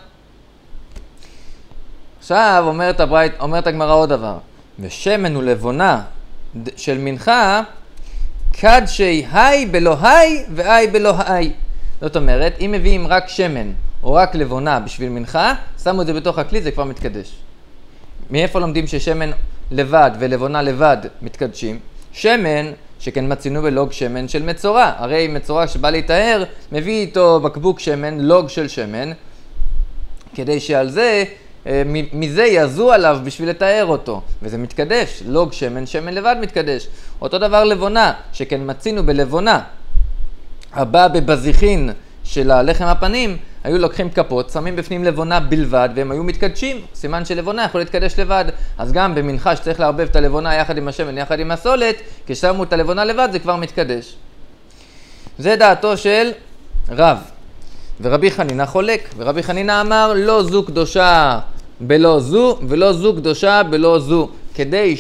עכשיו אומרת הגמרא עוד דבר, ושמן ולבונה של מנחה קדשי היי בלא היי והי בלא היי. זאת אומרת, אם מביאים רק שמן או רק לבונה בשביל מנחה, שמו את זה בתוך הכלי, זה כבר מתקדש. מאיפה לומדים ששמן לבד ולבונה לבד מתקדשים? שמן שכן מצינו בלוג שמן של מצורע. הרי מצורע שבא להיטהר, מביא איתו בקבוק שמן, לוג של שמן, כדי שעל זה, מזה יעזו עליו בשביל לטהר אותו. וזה מתקדש, לוג שמן, שמן לבד מתקדש. אותו דבר לבונה, שכן מצינו בלבונה. הבא בבזיחין של הלחם הפנים, היו לוקחים כפות, שמים בפנים לבונה בלבד, והם היו מתקדשים. סימן שלבונה יכול להתקדש לבד. אז גם במנחה שצריך לערבב את הלבונה יחד עם השמן, יחד עם הסולת, כששמו את הלבונה לבד זה כבר מתקדש. זה דעתו של רב. ורבי חנינא חולק. ורבי חנינא אמר, לא זו קדושה בלא זו, ולא זו קדושה בלא זו. כדי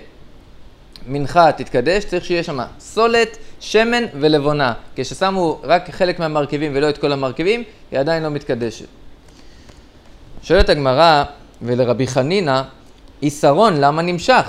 שמנחה תתקדש, צריך שיהיה שם סולת, שמן ולבונה. כששמו רק חלק מהמרכיבים ולא את כל המרכיבים, היא עדיין לא מתקדשת. שואלת הגמרא, ולרבי חנינא, איסרון למה נמשך?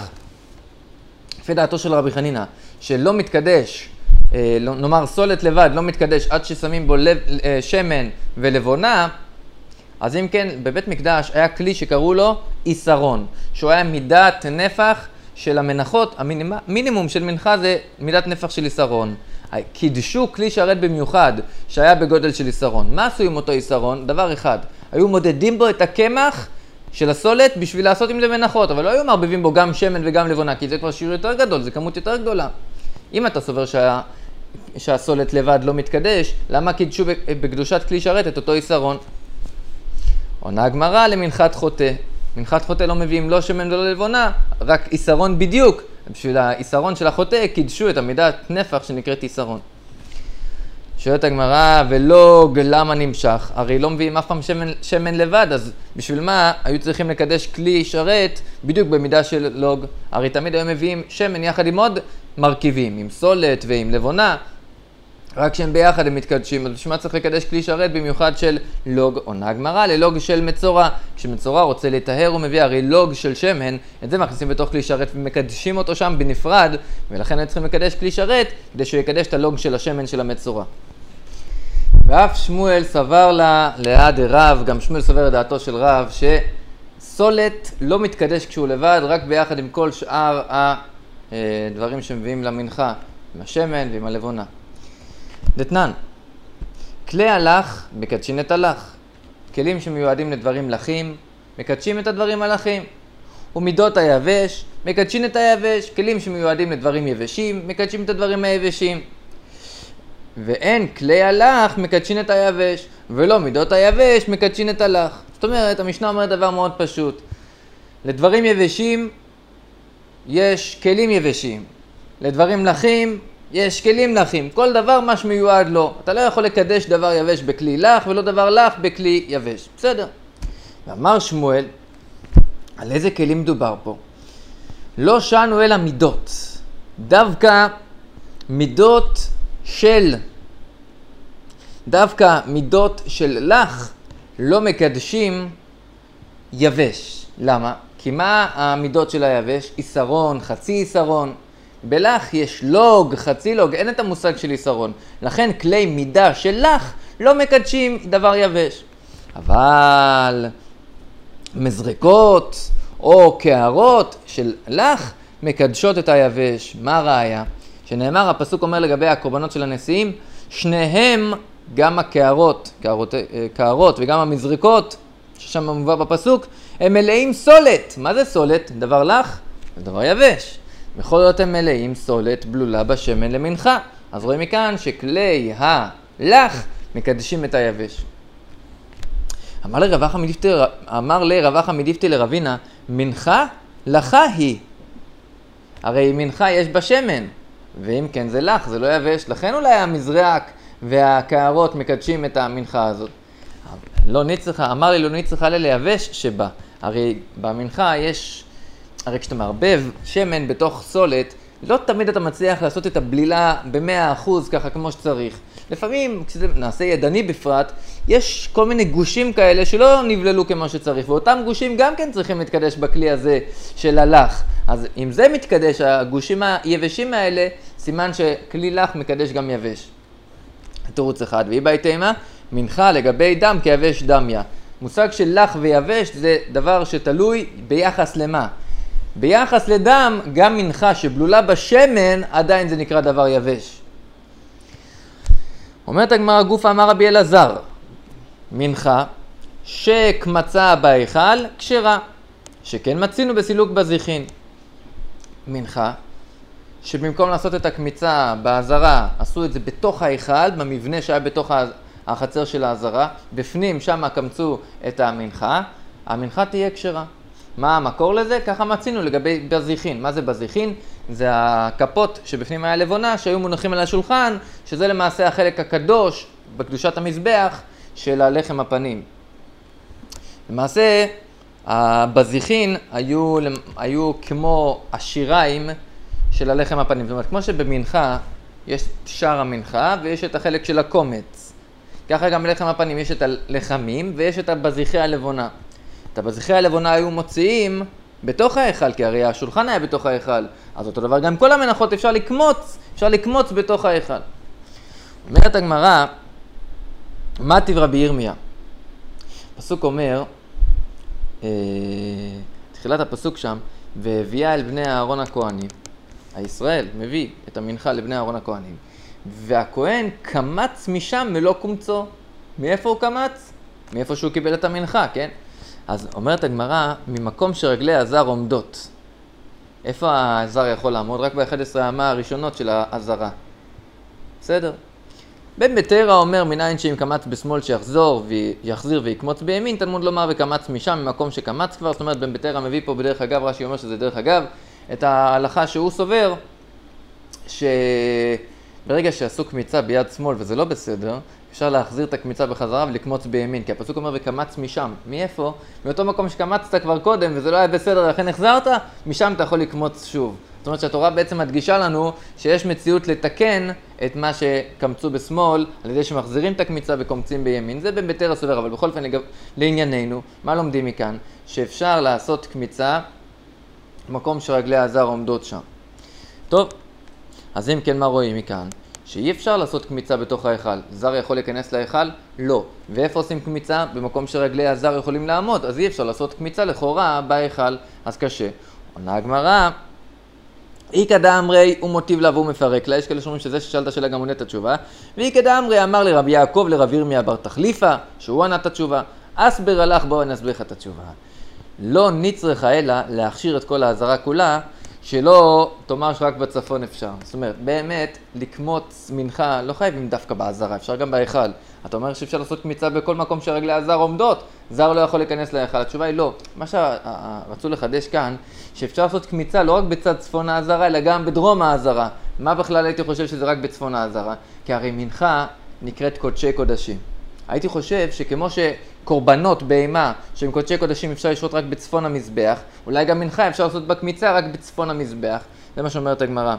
לפי דעתו של רבי חנינא, שלא מתקדש, נאמר סולת לבד, לא מתקדש עד ששמים בו שמן ולבונה, אז אם כן, בבית מקדש היה כלי שקראו לו איסרון, שהוא היה מידת נפח של המנחות, המינימום של מנחה זה מידת נפח של איסרון. קידשו כלי שרת במיוחד שהיה בגודל של איסרון. מה עשו עם אותו איסרון? דבר אחד, היו מודדים בו את הקמח של הסולת בשביל לעשות עם זה מנחות, אבל לא היו מערבבים בו גם שמן וגם לבונה, כי זה כבר שיעור יותר גדול, זה כמות יותר גדולה. אם אתה סובר שהסולת לבד לא מתקדש, למה קידשו בקדושת כלי שרת את אותו איסרון? עונה הגמרא למנחת חוטא. מנחת חוטא לא מביאים לא שמן ולא לבונה, רק איסרון בדיוק. בשביל האיסרון של החוטא קידשו את המידת נפח שנקראת איסרון. שואלת הגמרא, ולוג למה נמשך? הרי לא מביאים אף פעם שמן לבד, אז בשביל מה היו צריכים לקדש כלי שרת בדיוק במידה של לוג? הרי תמיד היו מביאים שמן יחד עם עוד מרכיבים, עם סולת ועם לבונה, רק שהם ביחד הם מתקדשים, אז בשביל מה צריך לקדש כלי שרת במיוחד של לוג? עונה הגמרא ללוג של מצורע. כשמצורע רוצה לטהר הוא מביא הרי לוג של שמן, את זה מכניסים בתוך כלי שרת ומקדשים אותו שם בנפרד, ולכן הם צריכים לקדש כלי שרת כדי שהוא יקדש את הלוג של השמן של המצורע. ואף שמואל סבר לה ליד רב, גם שמואל סבר לדעתו של רב, שסולת לא מתקדש כשהוא לבד, רק ביחד עם כל שאר הדברים שמביאים למנחה, עם השמן ועם הלבונה. דתנן, כלי הלך מקדשים את הלך. כלים שמיועדים לדברים לחים, מקדשים את הדברים הלחים. ומידות היבש, מקדשים את היבש. כלים שמיועדים לדברים יבשים, מקדשים את הדברים היבשים. ואין כלי הלך מקדשים את היבש, ולא מידות היבש מקדשים את הלך. זאת אומרת, המשנה אומרת דבר מאוד פשוט. לדברים יבשים יש כלים יבשים. לדברים לחים יש כלים לחים. כל דבר מה שמיועד לו. אתה לא יכול לקדש דבר יבש בכלי לח, ולא דבר לח בכלי יבש. בסדר. ואמר שמואל, על איזה כלים מדובר פה? לא שנו אלא מידות. דווקא מידות של לח לא מקדשים יבש. למה? כי מה המידות של היבש? איסרון, חצי איסרון. בלח יש לוג, חצי לוג, אין את המושג של איסרון. לכן כלי מידה של לח לא מקדשים דבר יבש. אבל מזרקות או קערות של לח מקדשות את היבש. מה הראיה? שנאמר, הפסוק אומר לגבי הקורבנות של הנשיאים, שניהם, גם הקערות וגם המזרקות, ששם מובא בפסוק, הם מלאים סולת. מה זה סולת? דבר לח ודבר יבש. בכל זאת הם מלאים סולת בלולה בשמן למנחה. אז רואים מכאן שכלי הלח מקדשים את היבש. אמר לרבחה מדיפתי לרבינה, מנחה לחה היא. הרי מנחה יש בשמן, ואם כן זה לח, זה לא יבש. לכן אולי המזרק והקערות מקדשים את המנחה הזאת. אמר לי לא ניצחה ליבש שבה. הרי במנחה יש, הרי כשאתה מערבב שמן בתוך סולת, לא תמיד אתה מצליח לעשות את הבלילה ב100% ככה כמו שצריך. לפעמים, כשזה נעשה ידני בפרט, יש כל מיני גושים כאלה שלא נבללו כמו שצריך, ואותם גושים גם כן צריכים להתקדש בכלי הזה של הלח. אז אם זה מתקדש, הגושים היבשים האלה, סימן שכלי לח מקדש גם יבש. תירוץ אחד, והיא בהתאמה, מנחה לגבי דם כיבש דמיה. מושג של לח ויבש זה דבר שתלוי ביחס למה. ביחס לדם, גם מנחה שבלולה בשמן, עדיין זה נקרא דבר יבש. אומרת הגמרא גופה אמר רבי אלעזר, מנחה שקמצה בהיכל כשרה, שכן מצינו בסילוק בזיחין. מנחה שבמקום לעשות את הקמיצה בעזרה, עשו את זה בתוך ההיכל, במבנה שהיה בתוך החצר של העזרה, בפנים שם קמצו את המנחה, המנחה תהיה כשרה. מה המקור לזה? ככה מצינו לגבי בזיחין. מה זה בזיחין? זה הכפות שבפנים היה לבונה שהיו מונחים על השולחן, שזה למעשה החלק הקדוש בקדושת המזבח של הלחם הפנים. למעשה הבזיחין היו כמו השיריים של הלחם הפנים. זאת אומרת, כמו שבמנחה יש שער המנחה ויש את החלק של הקומץ. ככה גם בלחם הפנים יש את הלחמים ויש את הבזיחי הלבונה. את הבזיחי הלבונה היו מוציאים בתוך ההיכל, כי הרי השולחן היה בתוך ההיכל. אז אותו דבר גם כל המנחות אפשר לקמוץ בתוך ההיכל. אומרת הגמרא, מה טיב רבי ירמיה? הפסוק אומר, תחילת הפסוק שם, והביאה אל בני אהרון הכהנים, הישראל מביא את המנחה לבני אהרון הכהנים, והכהן קמץ משם מלוא קומצו. מאיפה הוא קמץ? מאיפה שהוא קיבל את המנחה, כן? אז אומרת הגמרא, ממקום שרגלי הזר עומדות. איפה הזר יכול לעמוד? רק ב-11 האמה הראשונות של הזרה. בסדר? בן בתרא אומר, מניין שאם קמץ בשמאל שיחזיר ויקמוץ בימין, תלמוד לומר וקמץ משם, ממקום שקמץ כבר. זאת אומרת, בן בתרא מביא פה בדרך אגב, רש"י אומר שזה דרך אגב, את ההלכה שהוא סובר, שברגע שעשו קמיצה ביד שמאל וזה לא בסדר, אפשר להחזיר את הקמיצה בחזרה ולקמוץ בימין, כי הפסוק אומר וקמץ משם. מאיפה? מאותו מקום שקמצת כבר קודם וזה לא היה בסדר, לכן החזרת, משם אתה יכול לקמוץ שוב. זאת אומרת שהתורה בעצם מדגישה לנו שיש מציאות לתקן את מה שקמצו בשמאל, על ידי שמחזירים את הקמיצה וקומצים בימין. זה בן בתרא סובר, אבל בכל אופן לענייננו, מה לומדים מכאן? שאפשר לעשות קמיצה במקום שרגלי הזר עומדות שם. טוב, אז אם כן מה רואים מכאן? שאי אפשר לעשות קמיצה בתוך ההיכל. זר יכול להיכנס להיכל? לא. ואיפה עושים קמיצה? במקום שרגלי הזר יכולים לעמוד. אז אי אפשר לעשות קמיצה לכאורה בהיכל. אז קשה. עונה הגמרא, איקא דאמרי הוא מוטיב לה והוא מפרק לה. יש כאלה שאומרים שזה ששאלת שאלה גם עונה את התשובה. ואיקא דאמרי אמר לרבי יעקב לרבי ירמיה בר תחליפה, שהוא ענה את התשובה. אסבר הלך, בואו נסביר לך את התשובה. לא נצטרך אלא להכשיר את כל העזרה כולה, שלא תאמר שרק בצפון אפשר. זאת אומרת, באמת, לקמוץ מנחה לא חייבים דווקא בעזרה, אפשר גם בהיכל. אתה אומר שאפשר לעשות קמיצה בכל מקום שרגלי הזר עומדות, זר לא יכול להיכנס להיכל. התשובה היא לא. מה שרצו לחדש כאן, שאפשר לעשות קמיצה לא רק בצד צפון העזרה, אלא גם בדרום העזרה. מה בכלל הייתי חושב שזה רק בצפון העזרה? כי הרי מנחה נקראת קודשי קודשים. הייתי חושב שכמו שקורבנות בהמה שהם קודשי קודשים אפשר לשרות רק בצפון המזבח, אולי גם מנחה אפשר לעשות בקמיצה רק בצפון המזבח. זה מה שאומרת הגמרא.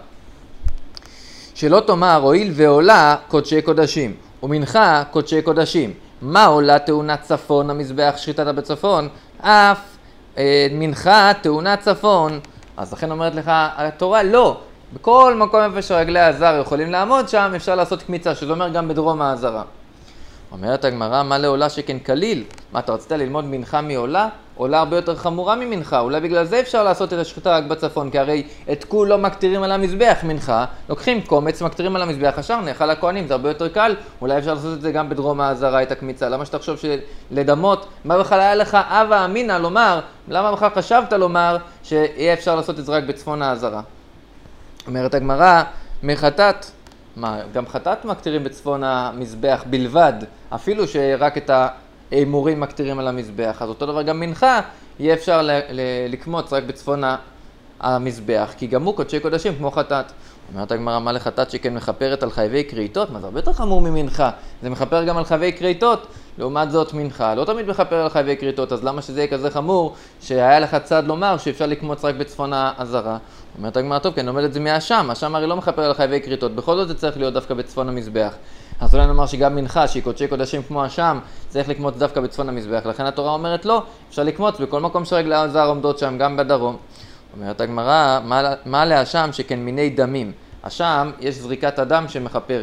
שלא תאמר הואיל ועולה קודשי קודשים ומנחה קודשי קודשים. מה עולה טעונה צפון המזבח שחיטת בצפון? אף מנחה טעונה צפון. אז לכן אומרת לך התורה לא. בכל מקום איפה שרגלי הזר יכולים לעמוד שם אפשר לעשות קמיצה, שזה אומר גם בדרום העזרה. אומרת הגמרא, מה לעולה שכן כליל? מה, אתה רצית ללמוד מנחה מעולה? עולה הרבה יותר חמורה ממנחה, אולי בגלל זה אפשר לעשות את השחיטה רק בצפון, כי הרי את כולו מקטירים על המזבח מנחה, לוקחים קומץ, מקטירים על המזבח, השאר נאכל לכהנים, זה הרבה יותר קל, אולי אפשר לעשות את זה גם בדרום העזרה, את הקמיצה. למה שתחשוב שלדמות, מה בכלל היה לך אבא אמינה לומר, למה בכלל חשבת לומר שיהיה אפשר לעשות את זה רק בצפון העזרה? אומרת הגמרא, מחטאת. מה, גם חטאת מקטירים בצפון המזבח בלבד, אפילו שרק את האמורים מקטירים על המזבח. אז אותו דבר גם מנחה, יהיה אפשר לקמוץ רק בצפון המזבח, כי גם הוא קודשי קודשים כמו חטאת. אומרת הגמרא, מה לחטאת שכן מכפרת על חייבי קריטות? מה זה הרבה יותר חמור ממנחה? זה מכפר גם על חייבי קריטות, לעומת זאת מנחה. לא תמיד מכפר על חייבי קריטות, אז למה שזה יהיה כזה חמור שהיה לך צד לומר שאפשר לקמוץ רק בצפון העזרה? אומרת הגמרא, טוב, כי אני לומד את זה מהשם, השם הרי לא מכפר על חייבי קריטות, בכל זאת זה צריך להיות דווקא בצפון המזבח. אז אולי נאמר שגם מנחה, שהיא קודשי קודשים כמו השם, צריך לקמוץ דווקא בצפון המזבח, לכן התורה אומרת לא, אפשר לקמוץ בכל מקום שרגלי הזר עומדות שם, גם בדרום. אומרת הגמרא, מה להשם שכן מיני דמים? השם יש זריקת הדם שמכפרת,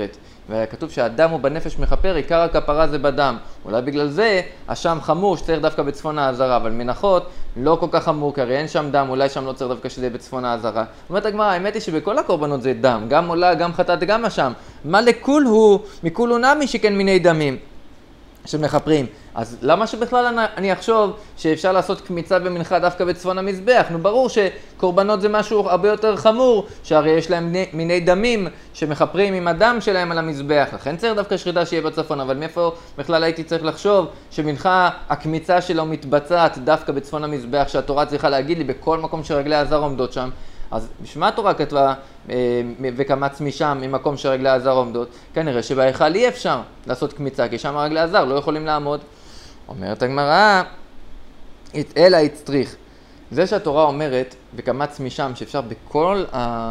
וכתוב שהדם הוא בנפש מכפר, עיקר הכפרה זה בדם. אולי בגלל זה השם חמור שצריך דווקא בצפון העזרה, אבל מנחות לא כל כך חמור, כי הרי אין שם דם, אולי שם לא צריך דווקא שזה בצפון העזרה. אומרת הגמרא, האמת היא שבכל הקורבנות זה דם, גם עולה, גם חטאת, גם אשם. מה לכול הוא, מכול הוא נמי שכן מיני דמים שמכפרים. אז למה שבכלל אני אחשוב שאפשר לעשות קמיצה במנחה דווקא בצפון המזבח? נו, ברור שקורבנות זה משהו הרבה יותר חמור, שהרי יש להם מיני דמים שמכפרים עם הדם שלהם על המזבח, לכן צריך דווקא שחיטה שיהיה בצפון. אבל מאיפה בכלל הייתי צריך לחשוב שמנחה הקמיצה שלו מתבצעת דווקא בצפון המזבח, שהתורה צריכה להגיד לי בכל מקום שרגלי העזר עומדות שם? אז בשביל מה התורה כתבה וקמץ משם ממקום שרגלי העזר עומדות? כנראה שבהיכל אי אפשר לעשות קמיצה, כי שם רגלי העזר לא יכולים לעמוד. אומרת הגמרא, אלא יצטריך. זה שהתורה אומרת וקמץ משם שאפשר בכל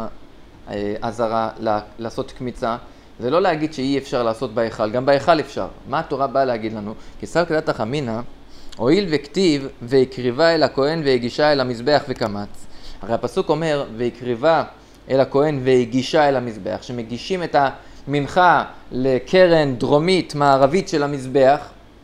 העזרה לעשות קמיצה, זה לא להגיד שאי אפשר לעשות בהיכל, גם בהיכל אפשר. מה התורה באה להגיד לנו? כסל כדת החמינה, הואיל וכתיב והקריבה אל הכהן והגישה אל המזבח וקמץ. הרי הפסוק אומר, והקריבה אל הכהן והגישה אל המזבח, שמגישים את המנחה לקרן דרומית מערבית של המזבח,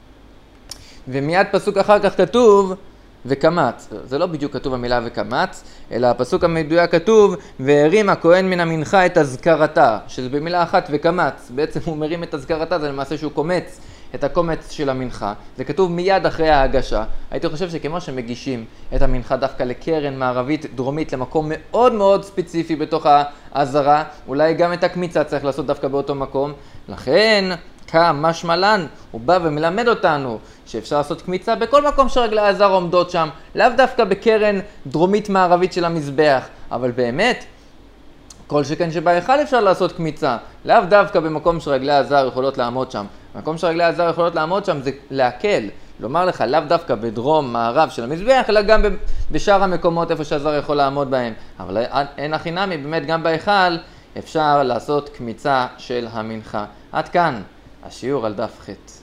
ומיד פסוק אחר כך כתוב, וקמץ. זה לא בדיוק כתוב המילה וקמץ, אלא הפסוק המדויק כתוב, והרים הכהן מן המנחה את הזכרתה, שזה במילה אחת וקמץ. בעצם הוא מרים את הזכרתה, זה למעשה שהוא קומץ את הקומץ של המנחה. זה כתוב מיד אחרי ההגשה. הייתי חושב שכמו שמגישים את המנחה דווקא לקרן מערבית דרומית, למקום מאוד מאוד ספציפי בתוך העזרה, אולי גם את הקמיצה צריך לעשות דווקא באותו מקום. לכן, כמשמע לן, הוא בא ומלמד אותנו שאפשר לעשות קמיצה בכל מקום שרגלי העזר עומדות שם, לאו דווקא בקרן דרומית מערבית של המזבח, אבל באמת, כל שכן שבהיכל אפשר לעשות קמיצה, לאו דווקא במקום שרגלי העזר יכולות לעמוד שם. במקום שרגלי העזר יכולות לעמוד שם זה להקל, לומר לך לאו דווקא בדרום מערב של המזבח, אלא גם בשאר המקומות איפה שהעזר יכול לעמוד בהם. אבל אין הכי נמי, באמת גם בהיכל אפשר לעשות קמיצה של המנחה. עד כאן השיעור על דף ח'.